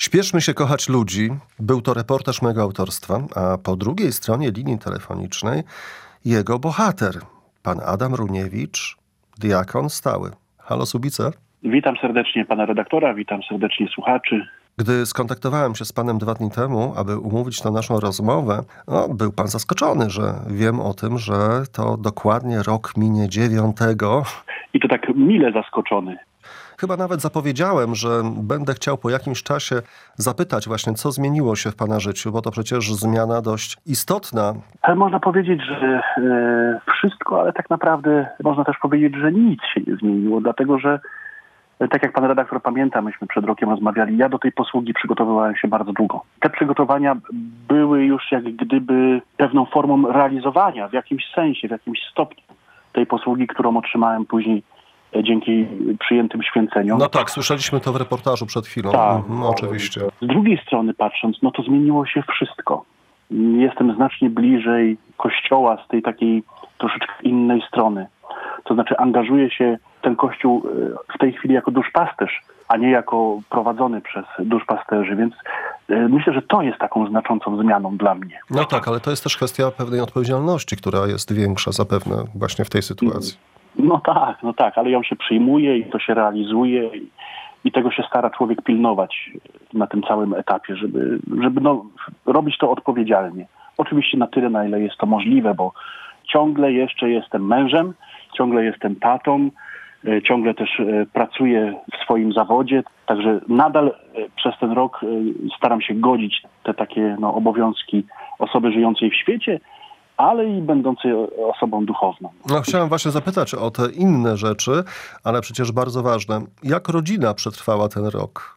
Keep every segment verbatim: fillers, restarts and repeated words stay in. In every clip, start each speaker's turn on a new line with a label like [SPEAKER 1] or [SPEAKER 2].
[SPEAKER 1] Śpieszmy się kochać ludzi. Był to reportaż mojego autorstwa, a po drugiej stronie linii telefonicznej jego bohater, pan Adam Runiewicz, diakon stały. Halo Subice.
[SPEAKER 2] Witam serdecznie pana redaktora, witam serdecznie słuchaczy.
[SPEAKER 1] Gdy skontaktowałem się z panem dwa dni temu, aby umówić tę naszą rozmowę, no, był pan zaskoczony, że wiem o tym, że to dokładnie rok minie dziewiątego.
[SPEAKER 2] I to tak mile zaskoczony.
[SPEAKER 1] Chyba nawet zapowiedziałem, że będę chciał po jakimś czasie zapytać właśnie, co zmieniło się w pana życiu, bo to przecież zmiana dość istotna.
[SPEAKER 2] Ale można powiedzieć, że e, wszystko, ale tak naprawdę można też powiedzieć, że nic się nie zmieniło, dlatego że e, tak jak pan redaktor pamięta, myśmy przed rokiem rozmawiali, ja do tej posługi przygotowywałem się bardzo długo. Te przygotowania były już jak gdyby pewną formą realizowania w jakimś sensie, w jakimś stopniu tej posługi, którą otrzymałem później dzięki przyjętym święceniom.
[SPEAKER 1] No tak, słyszeliśmy to w reportażu przed chwilą.
[SPEAKER 2] Tak,
[SPEAKER 1] mhm, oczywiście.
[SPEAKER 2] Z drugiej strony patrząc, no to zmieniło się wszystko. Jestem znacznie bliżej Kościoła z tej takiej troszeczkę innej strony. To znaczy angażuję się w ten Kościół w tej chwili jako duszpasterz, a nie jako prowadzony przez duszpasterzy, więc myślę, że to jest taką znaczącą zmianą dla mnie.
[SPEAKER 1] No tak, ale to jest też kwestia pewnej odpowiedzialności, która jest większa zapewne właśnie w tej sytuacji.
[SPEAKER 2] No tak, no tak, ale ją się przyjmuje i to się realizuje i, i tego się stara człowiek pilnować na tym całym etapie, żeby, żeby no, robić to odpowiedzialnie. Oczywiście na tyle, na ile jest to możliwe, bo ciągle jeszcze jestem mężem, ciągle jestem tatą, ciągle też pracuję w swoim zawodzie, także nadal przez ten rok staram się godzić te takie no, obowiązki osoby żyjącej w świecie, ale i będącej osobą duchowną.
[SPEAKER 1] No, chciałem właśnie zapytać o te inne rzeczy, ale przecież bardzo ważne. Jak rodzina przetrwała ten rok?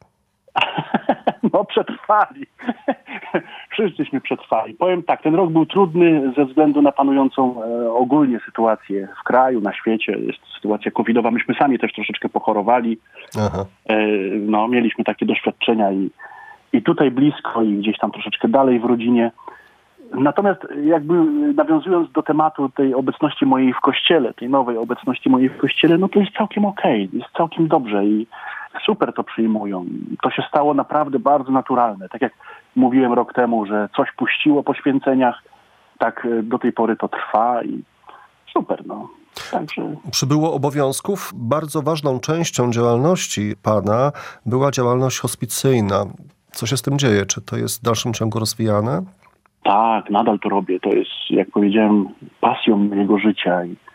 [SPEAKER 2] No przetrwali. Wszyscyśmy przetrwali. Powiem tak, ten rok był trudny ze względu na panującą e, ogólnie sytuację w kraju, na świecie. Jest sytuacja covidowa. Myśmy sami też troszeczkę pochorowali. Aha. E, no, mieliśmy takie doświadczenia i, i tutaj blisko i gdzieś tam troszeczkę dalej w rodzinie. Natomiast jakby nawiązując do tematu tej obecności mojej w kościele, tej nowej obecności mojej w kościele, no to jest całkiem okej, jest całkiem dobrze i super to przyjmują. To się stało naprawdę bardzo naturalne. Tak jak mówiłem rok temu, że coś puściło po święceniach, tak do tej pory to trwa i super, no. Także...
[SPEAKER 1] Przybyło obowiązków. Bardzo ważną częścią działalności pana była działalność hospicyjna. Co się z tym dzieje? Czy to jest w dalszym ciągu rozwijane?
[SPEAKER 2] Tak, nadal to robię. To jest, jak powiedziałem, pasją mojego życia i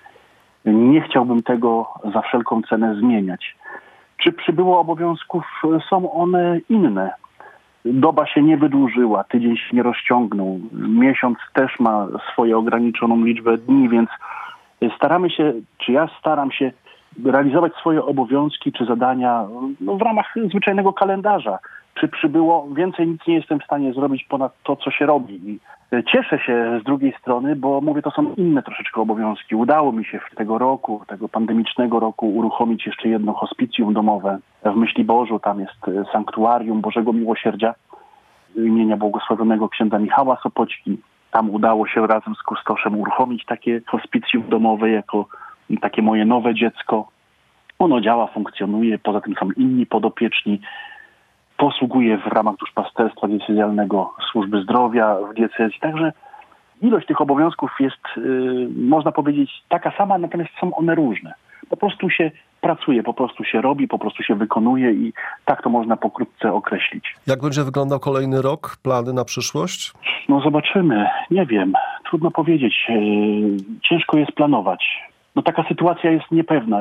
[SPEAKER 2] nie chciałbym tego za wszelką cenę zmieniać. Czy przybyło obowiązków? Są one inne. Doba się nie wydłużyła, tydzień się nie rozciągnął, miesiąc też ma swoją ograniczoną liczbę dni, więc staramy się, czy ja staram się realizować swoje obowiązki czy zadania no, w ramach zwyczajnego kalendarza. Czy przybyło? Więcej nic nie jestem w stanie zrobić ponad to, co się robi. I cieszę się z drugiej strony, bo mówię, to są inne troszeczkę obowiązki. Udało mi się w tego roku, tego pandemicznego roku uruchomić jeszcze jedno hospicjum domowe w Myśliborzu. Tam jest sanktuarium Bożego Miłosierdzia imienia błogosławionego księdza Michała Sopoćki. Tam udało się razem z kustoszem uruchomić takie hospicjum domowe jako takie moje nowe dziecko. Ono działa, funkcjonuje, poza tym są inni podopieczni. Posługuję w ramach duszpasterstwa diecezjalnego służby zdrowia w diecezji. Także ilość tych obowiązków jest, yy, można powiedzieć, taka sama, natomiast są one różne. Po prostu się pracuje, po prostu się robi, po prostu się wykonuje i tak to można pokrótce określić.
[SPEAKER 1] Jak będzie wyglądał kolejny rok? Plany na przyszłość?
[SPEAKER 2] No zobaczymy. Nie wiem. Trudno powiedzieć. Yy, ciężko jest planować. No taka sytuacja jest niepewna.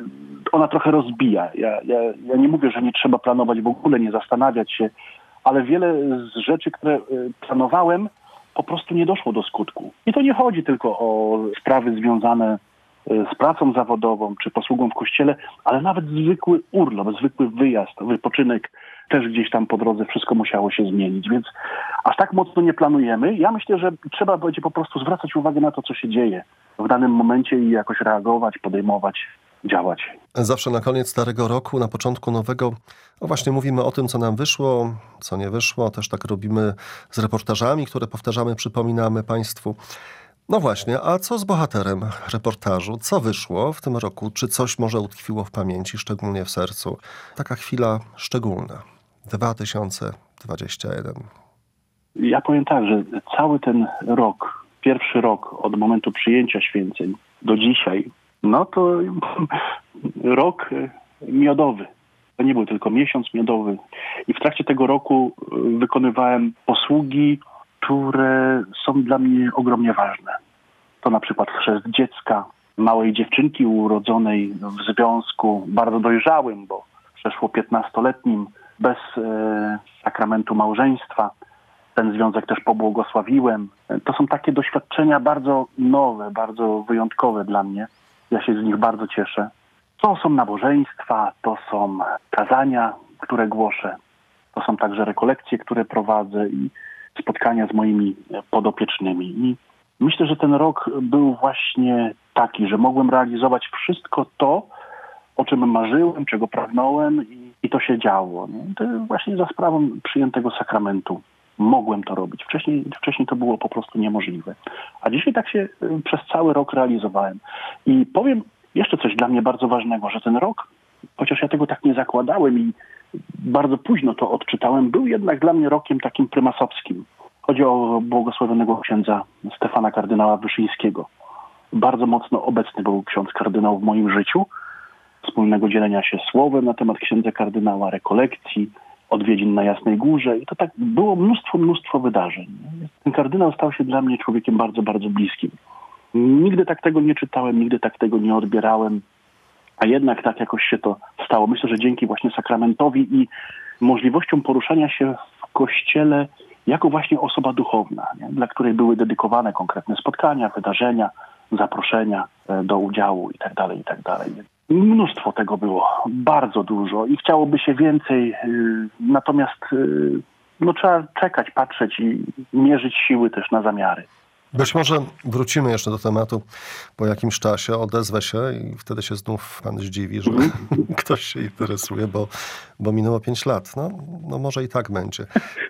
[SPEAKER 2] Ona trochę rozbija. Ja, ja, ja nie mówię, że nie trzeba planować w ogóle, nie zastanawiać się, ale wiele z rzeczy, które planowałem, po prostu nie doszło do skutku. I to nie chodzi tylko o sprawy związane z pracą zawodową czy posługą w kościele, ale nawet zwykły urlop, zwykły wyjazd, wypoczynek, też gdzieś tam po drodze wszystko musiało się zmienić, więc aż tak mocno nie planujemy. Ja myślę, że trzeba będzie po prostu zwracać uwagę na to, co się dzieje w danym momencie i jakoś reagować, podejmować, działać.
[SPEAKER 1] Zawsze na koniec starego roku, na początku nowego, no właśnie mówimy o tym, co nam wyszło, co nie wyszło. Też tak robimy z reportażami, które powtarzamy, przypominamy Państwu. No właśnie, a co z bohaterem reportażu? Co wyszło w tym roku? Czy coś może utkwiło w pamięci, szczególnie w sercu? Taka chwila szczególna. dwa tysiące dwudziesty pierwszy.
[SPEAKER 2] Ja powiem tak, że cały ten rok, pierwszy rok od momentu przyjęcia święceń do dzisiaj, no to rok miodowy. To nie był tylko miesiąc miodowy. I w trakcie tego roku wykonywałem posługi, które są dla mnie ogromnie ważne. To na przykład chrzest dziecka, małej dziewczynki urodzonej w związku bardzo dojrzałym, bo przeszło piętnastoletnim, bez e, sakramentu małżeństwa. Ten związek też pobłogosławiłem. To są takie doświadczenia bardzo nowe, bardzo wyjątkowe dla mnie. Ja się z nich bardzo cieszę. To są nabożeństwa, to są kazania, które głoszę. To są także rekolekcje, które prowadzę i spotkania z moimi podopiecznymi. I myślę, że ten rok był właśnie taki, że mogłem realizować wszystko to, o czym marzyłem, czego pragnąłem i, i to się działo. Nie? To właśnie za sprawą przyjętego sakramentu mogłem to robić. Wcześniej, wcześniej to było po prostu niemożliwe. A dzisiaj tak się przez cały rok realizowałem. I powiem jeszcze coś dla mnie bardzo ważnego, że ten rok, chociaż ja tego tak nie zakładałem i bardzo późno to odczytałem, był jednak dla mnie rokiem takim prymasowskim. Chodzi o błogosławionego księdza Stefana kardynała Wyszyńskiego. Bardzo mocno obecny był ksiądz kardynał w moim życiu, wspólnego dzielenia się słowem na temat księdza kardynała, rekolekcji, odwiedzin na Jasnej Górze i to tak było mnóstwo, mnóstwo wydarzeń. Ten kardynał stał się dla mnie człowiekiem bardzo, bardzo bliskim. Nigdy tak tego nie czytałem, nigdy tak tego nie odbierałem, a jednak tak jakoś się to stało. Myślę, że dzięki właśnie sakramentowi i możliwościom poruszania się w Kościele jako właśnie osoba duchowna, nie? Dla której były dedykowane konkretne spotkania, wydarzenia, zaproszenia do udziału i tak dalej, i tak dalej. Mnóstwo tego było, bardzo dużo i chciałoby się więcej, natomiast no, trzeba czekać, patrzeć i mierzyć siły też na zamiary.
[SPEAKER 1] Być może wrócimy jeszcze do tematu po jakimś czasie, odezwę się i wtedy się znów pan zdziwi, że ktoś się interesuje, bo, bo minęło pięć lat. No, no może i tak będzie.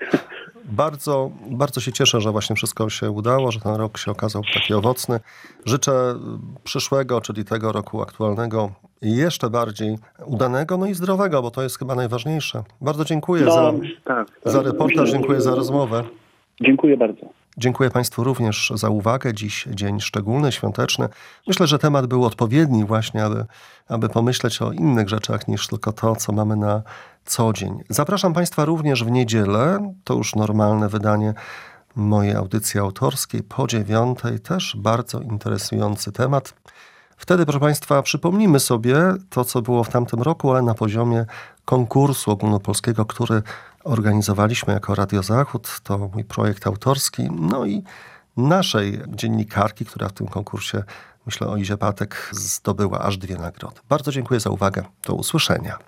[SPEAKER 1] Bardzo, bardzo się cieszę, że właśnie wszystko się udało, że ten rok się okazał taki owocny. Życzę przyszłego, czyli tego roku aktualnego, jeszcze bardziej udanego, no i zdrowego, bo to jest chyba najważniejsze. Bardzo dziękuję
[SPEAKER 2] no,
[SPEAKER 1] za,
[SPEAKER 2] tak,
[SPEAKER 1] za reportaż, dziękuję za rozmowę.
[SPEAKER 2] Dziękuję bardzo.
[SPEAKER 1] Dziękuję Państwu również za uwagę. Dziś dzień szczególny, świąteczny. Myślę, że temat był odpowiedni właśnie, aby, aby pomyśleć o innych rzeczach niż tylko to, co mamy na co dzień. Zapraszam Państwa również w niedzielę. To już normalne wydanie mojej audycji autorskiej po dziewiątej. Też bardzo interesujący temat. Wtedy, proszę Państwa, przypomnimy sobie to, co było w tamtym roku, ale na poziomie konkursu ogólnopolskiego, który organizowaliśmy jako Radio Zachód. To mój projekt autorski. No i naszej dziennikarki, która w tym konkursie, myślę o Izie Patek, zdobyła aż dwie nagrody. Bardzo dziękuję za uwagę. Do usłyszenia.